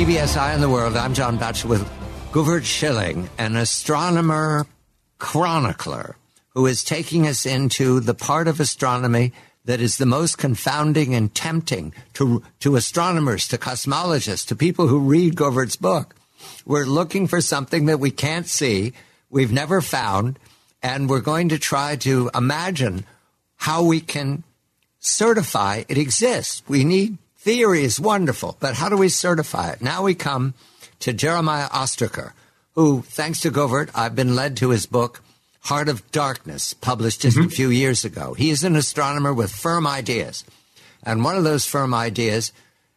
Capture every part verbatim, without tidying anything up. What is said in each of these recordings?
P B S Eye on the World. I'm John Batchelor with Govert Schilling, an astronomer chronicler who is taking us into the part of astronomy that is the most confounding and tempting to to astronomers, to cosmologists, to people who read Govert's book. We're looking for something that we can't see, we've never found, and we're going to try to imagine how we can certify it exists. We need theory is wonderful, but how do we certify it? Now we come to Jeremiah Ostriker, who, thanks to Govert, I've been led to his book, Heart of Darkness, published just mm-hmm. a few years ago. He is an astronomer with firm ideas. And one of those firm ideas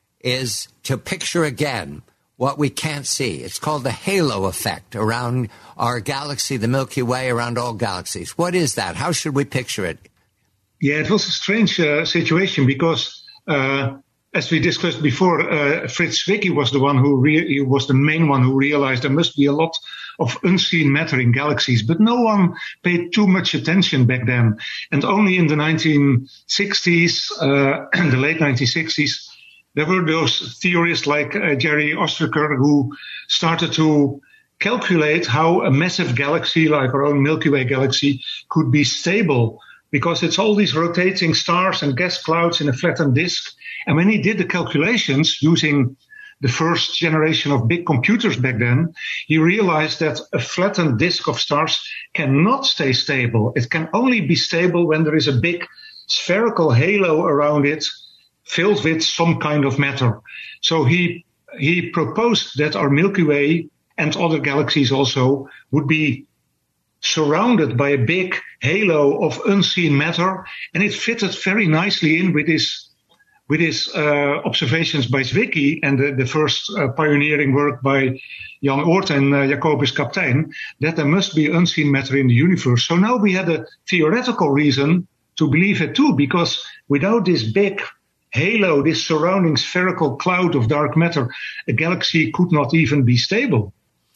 is to picture again what we can't see. It's called the halo effect around our galaxy, the Milky Way, around all galaxies. What is that? How should we picture it? Yeah, it was a strange uh, situation because, uh, as we discussed before, uh, Fritz Zwicky was the one who re- he was the main one who realized there must be a lot of unseen matter in galaxies, but no one paid too much attention back then. And only in the nineteen sixties, uh, the late nineteen sixties, there were those theorists like uh, Jerry Ostriker who started to calculate how a massive galaxy like our own Milky Way galaxy could be stable, because it's all these rotating stars and gas clouds in a flattened disk. And when he did the calculations using the first generation of big computers back then, he realized that a flattened disk of stars cannot stay stable. It can only be stable when there is a big spherical halo around it filled with some kind of matter. So he he proposed that our Milky Way and other galaxies also would be surrounded by a big halo of unseen matter, and it fitted very nicely in with his with his uh, observations by Zwicky and the, the first uh, pioneering work by Jan Oort and uh, Jacobus Kapteyn, that there must be unseen matter in the universe. So now we had a theoretical reason to believe it too, because without this big halo, this surrounding spherical cloud of dark matter, a galaxy could not even be stable.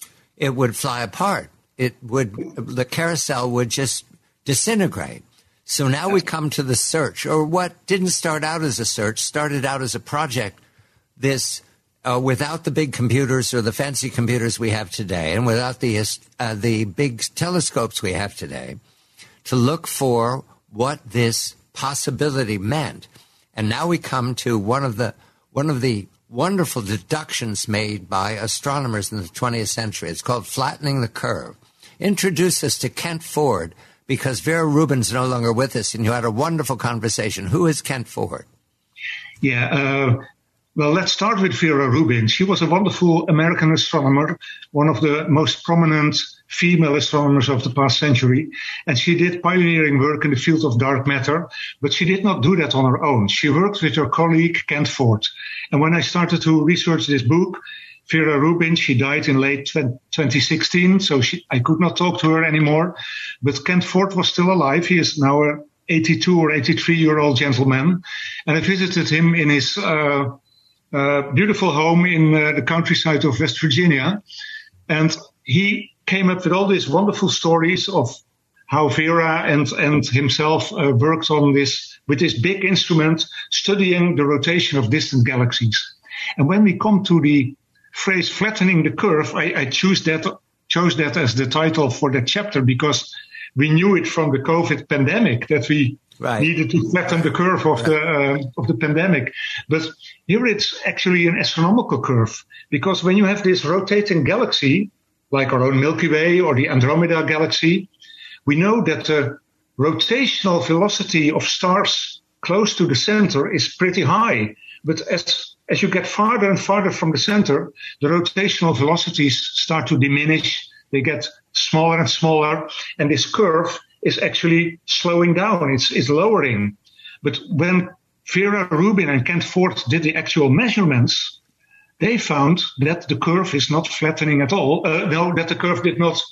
It would fly apart. It would, the carousel would just disintegrate. So now we come to the search, or what didn't start out as a search, started out as a project, this uh, without the big computers or the fancy computers we have today, and without the uh, the big telescopes we have today, to look for what this possibility meant. And now we come to one of the one of the wonderful deductions made by astronomers in the twentieth century. It's called flattening the curve. Introduce us to Kent Ford, because Vera Rubin's no longer with us, and you had a wonderful conversation. Who is Kent Ford? Yeah, uh, well, let's start with Vera Rubin. She was a wonderful American astronomer, one of the most prominent female astronomers of the past century, and she did pioneering work in the field of dark matter, but she did not do that on her own. She worked with her colleague, Kent Ford. And when I started to research this book, Vera Rubin, she died in late twenty sixteen, so she, I could not talk to her anymore. But Kent Ford was still alive. He is now an eighty-two or eighty-three-year-old gentleman. And I visited him in his uh, uh, beautiful home in uh, the countryside of West Virginia. And he came up with all these wonderful stories of how Vera and, and himself uh, worked on this, with this big instrument, studying the rotation of distant galaxies. And when we come to the phrase flattening the curve, I, I choose that, chose that as the title for that chapter because we knew it from the COVID pandemic that we right. needed to flatten the curve of the uh, of the pandemic. But here it's actually an astronomical curve, because when you have this rotating galaxy, like our own Milky Way or the Andromeda galaxy, we know that the rotational velocity of stars close to the center is pretty high. But as As you get farther and farther from the center, the rotational velocities start to diminish. They get smaller and smaller, and this curve is actually slowing down. It's, it's lowering. But when Vera Rubin and Kent Ford did the actual measurements, they found that the curve is not flattening at all. Uh, no, that the curve did not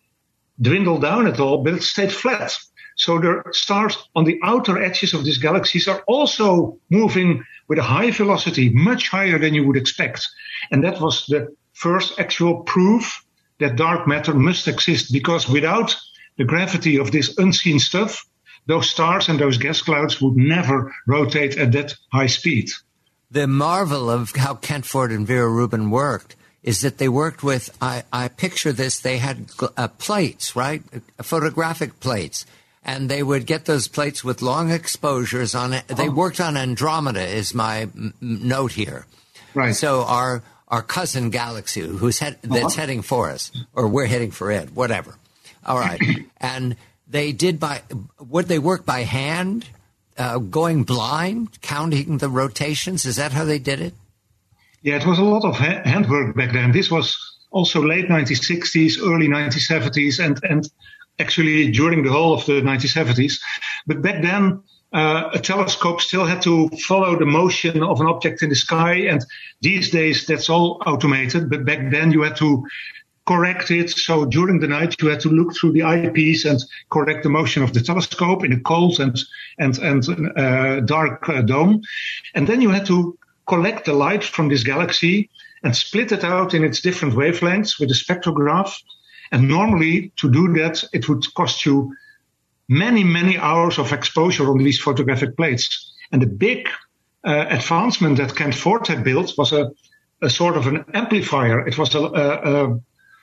dwindle down at all, but it stayed flat. So the stars on the outer edges of these galaxies are also moving with a high velocity, much higher than you would expect. And that was the first actual proof that dark matter must exist, because without the gravity of this unseen stuff, those stars and those gas clouds would never rotate at that high speed. the marvel of how Kent Ford and Vera Rubin worked is that they worked with, I, I picture this, they had uh, plates, right? Uh, photographic plates. And they would get those plates with long exposures on it. They worked on Andromeda is my m- note here. Right. So our our cousin galaxy, who's head, that's uh-huh. heading for us, or we're heading for it, whatever. All right. And they did by, would they work by hand, uh, going blind, counting the rotations? Is that how they did it? Yeah, it was a lot of ha- handwork back then. This was also late nineteen sixties, early nineteen seventies, and, and actually during the whole of the nineteen seventies. But back then, Uh, a telescope still had to follow the motion of an object in the sky, and these days that's all automated, but back then you had to correct it. So during the night you had to look through the eyepiece and correct the motion of the telescope in a cold and and and uh, dark uh, dome, and then you had to collect the light from this galaxy and split it out in its different wavelengths with a spectrograph. And normally to do that it would cost you many, many hours of exposure on these photographic plates. And the big uh, advancement that Kent Ford had built was a, a sort of an amplifier. It was a, a, a,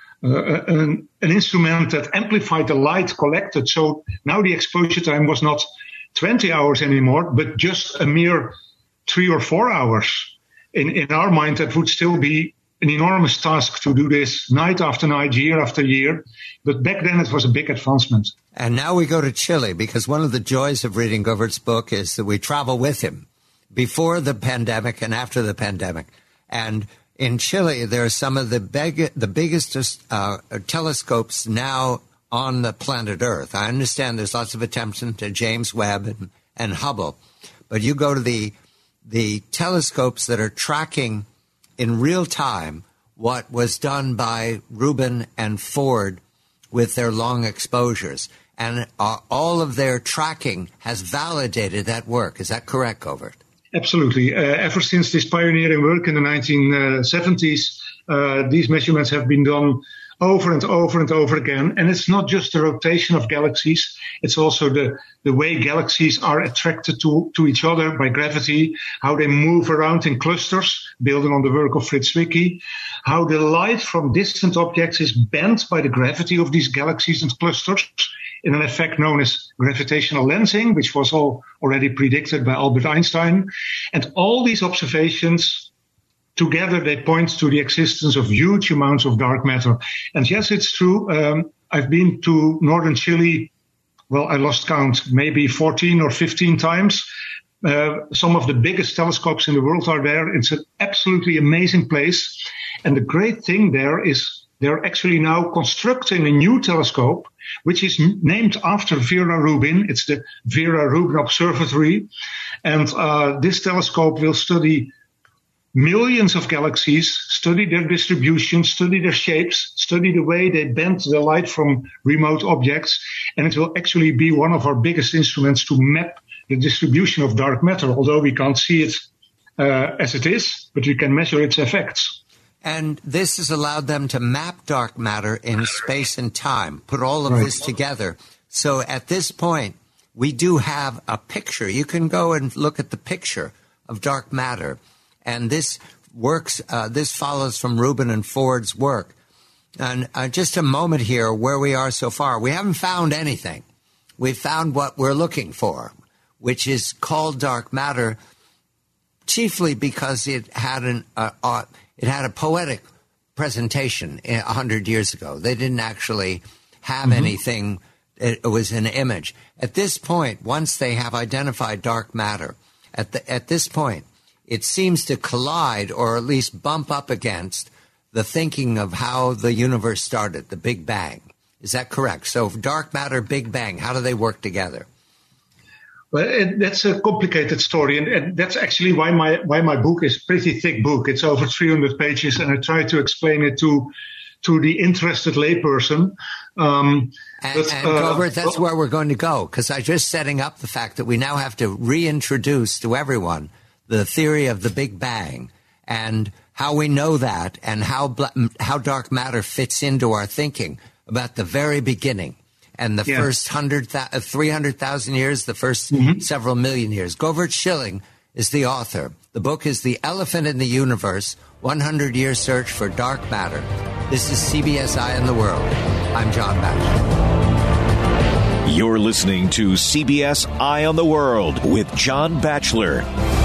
a, an, an instrument that amplified the light collected. So now the exposure time was not twenty hours anymore, but just a mere three or four hours. In, in our mind, that would still be an enormous task to do this night after night, year after year. But back then it was a big advancement. And now we go to Chile, because one of the joys of reading Govert's book is that we travel with him before the pandemic and after the pandemic. And in Chile, there are some of the big, the biggest uh, telescopes now on the planet Earth. I understand there's lots of attempts into James Webb and, and Hubble. But you go to the the telescopes that are tracking in real time what was done by Rubin and Ford with their long exposures. And uh, all of their tracking has validated that work. Is that correct, Govert? Absolutely. Uh, ever since this pioneering work in the nineteen seventies, uh, these measurements have been done over and over and over again. And it's not just the rotation of galaxies. It's also the, the way galaxies are attracted to, to each other by gravity, how they move around in clusters, building on the work of Fritz Zwicky, how the light from distant objects is bent by the gravity of these galaxies and clusters in an effect known as gravitational lensing, which was all already predicted by Albert Einstein. And all these observations together, they point to the existence of huge amounts of dark matter. And yes, it's true. Um, I've been to northern Chile. Well, I lost count, maybe fourteen or fifteen times. Uh, some of the biggest telescopes in the world are there. It's an absolutely amazing place. And the great thing there is they're actually now constructing a new telescope, which is named after Vera Rubin. It's the Vera Rubin Observatory. And uh, this telescope will study millions of galaxies, study their distribution, study their shapes, study the way they bend the light from remote objects, and it will actually be one of our biggest instruments to map the distribution of dark matter, although we can't see it uh, as it is, but we can measure its effects. And this has allowed them to map dark matter in space and time, put all of right. this together. So at this point, we do have a picture. You can go and look at the picture of dark matter. And this works, uh, this follows from Rubin and Ford's work. And uh, just a moment here, where we are so far. We haven't found anything. We've found what we're looking for, which is called dark matter, chiefly because it had an uh, uh, it had a poetic presentation a hundred years ago. They didn't actually have mm-hmm. anything. It was an image. At this point, once they have identified dark matter, at the, at this point, it seems to collide or at least bump up against the thinking of how the universe started, the Big Bang. Is that correct? So dark matter, Big Bang, how do they work together? Well, it, that's a complicated story, and, and that's actually why my why my book is a pretty thick book. It's over three hundred pages, and I try to explain it to to the interested layperson. Um, and, but, and uh, Govert, that's where we're going to go, because I'm just setting up the fact that we now have to reintroduce to everyone the theory of the Big Bang and how we know that and how how dark matter fits into our thinking about the very beginning and the yeah. first hundred, three hundred thousand years, the first mm-hmm. several million years. Govert Schilling is the author. The book is The Elephant in the Universe, one hundred year Search for Dark Matter. This is C B S Eye on the World. I'm John Batchelor. You're listening to C B S Eye on the World with John Batchelor.